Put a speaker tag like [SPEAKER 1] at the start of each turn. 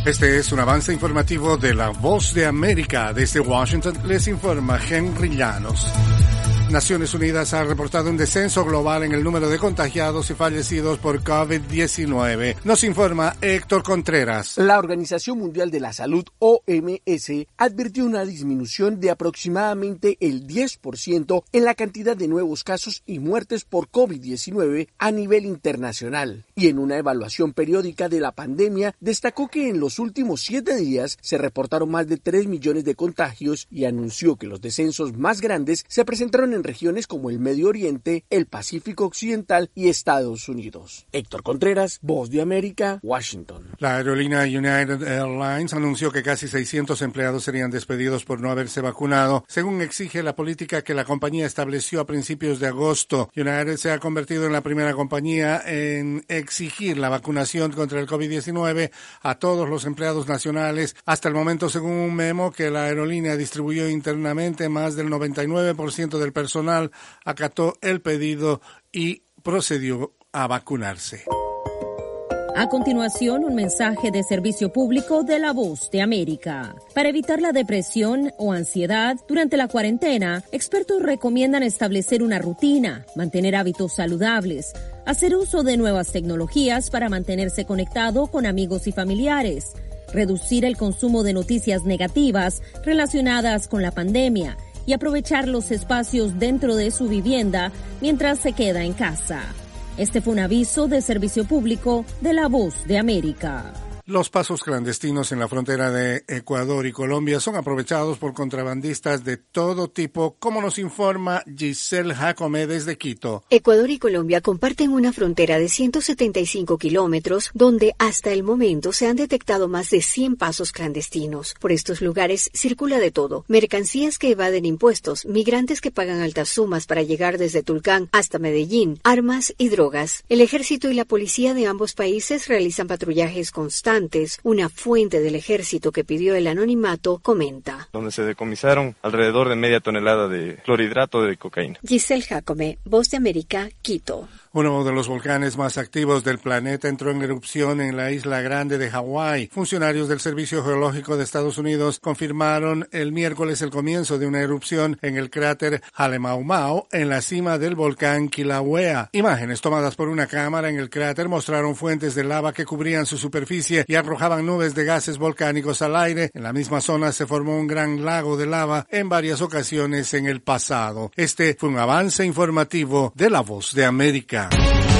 [SPEAKER 1] Este es un avance informativo de La Voz de América. Desde Washington les informa Henry Llanos. Naciones Unidas ha reportado un descenso global en el número de contagiados y fallecidos por COVID-19. Nos informa Héctor Contreras.
[SPEAKER 2] La Organización Mundial de la Salud, OMS, advirtió una disminución de aproximadamente el 10% en la cantidad de nuevos casos y muertes por COVID-19 a nivel internacional. Y en una evaluación periódica de la pandemia, destacó que en los últimos 7 días se reportaron más de 3 millones de contagios y anunció que los descensos más grandes se presentaron en regiones como el Medio Oriente, el Pacífico Occidental y Estados Unidos. Héctor Contreras, Voz de América, Washington.
[SPEAKER 1] La aerolínea United Airlines anunció que casi 600 empleados serían despedidos por no haberse vacunado, según exige la política que la compañía estableció a principios de agosto. United se ha convertido en la primera compañía en exigir la vacunación contra el COVID-19 a todos los empleados nacionales. Hasta el momento, según un memo que la aerolínea distribuyó internamente, más del 99% del personal acató el pedido y procedió a vacunarse.
[SPEAKER 3] A continuación, un mensaje de servicio público de La Voz de América. Para evitar la depresión o ansiedad durante la cuarentena, expertos recomiendan establecer una rutina, mantener hábitos saludables, hacer uso de nuevas tecnologías para mantenerse conectado con amigos y familiares, reducir el consumo de noticias negativas relacionadas con la pandemia y aprovechar los espacios dentro de su vivienda mientras se queda en casa. Este fue un aviso de servicio público de La Voz de América.
[SPEAKER 1] Los pasos clandestinos en la frontera de Ecuador y Colombia son aprovechados por contrabandistas de todo tipo, como nos informa Giselle Jacome desde Quito.
[SPEAKER 4] Ecuador y Colombia comparten una frontera de 175 kilómetros, donde hasta el momento se han detectado más de 100 pasos clandestinos. Por estos lugares circula de todo: mercancías que evaden impuestos, migrantes que pagan altas sumas para llegar desde Tulcán hasta Medellín, armas y drogas. El ejército y la policía de ambos países realizan patrullajes constantes. Una fuente del ejército que pidió el anonimato comenta:
[SPEAKER 5] donde se decomisaron alrededor de media tonelada de clorhidrato de cocaína.
[SPEAKER 4] Giselle Jacome, Voz de América, Quito.
[SPEAKER 1] Uno de los volcanes más activos del planeta entró en erupción en la isla Grande de Hawái. Funcionarios del Servicio Geológico de Estados Unidos confirmaron el miércoles el comienzo de una erupción en el cráter Halemaumau en la cima del volcán Kilauea. Imágenes tomadas por una cámara en el cráter mostraron fuentes de lava que cubrían su superficie y arrojaban nubes de gases volcánicos al aire. En la misma zona se formó un gran lago de lava en varias ocasiones en el pasado. Este fue un avance informativo de La Voz de América.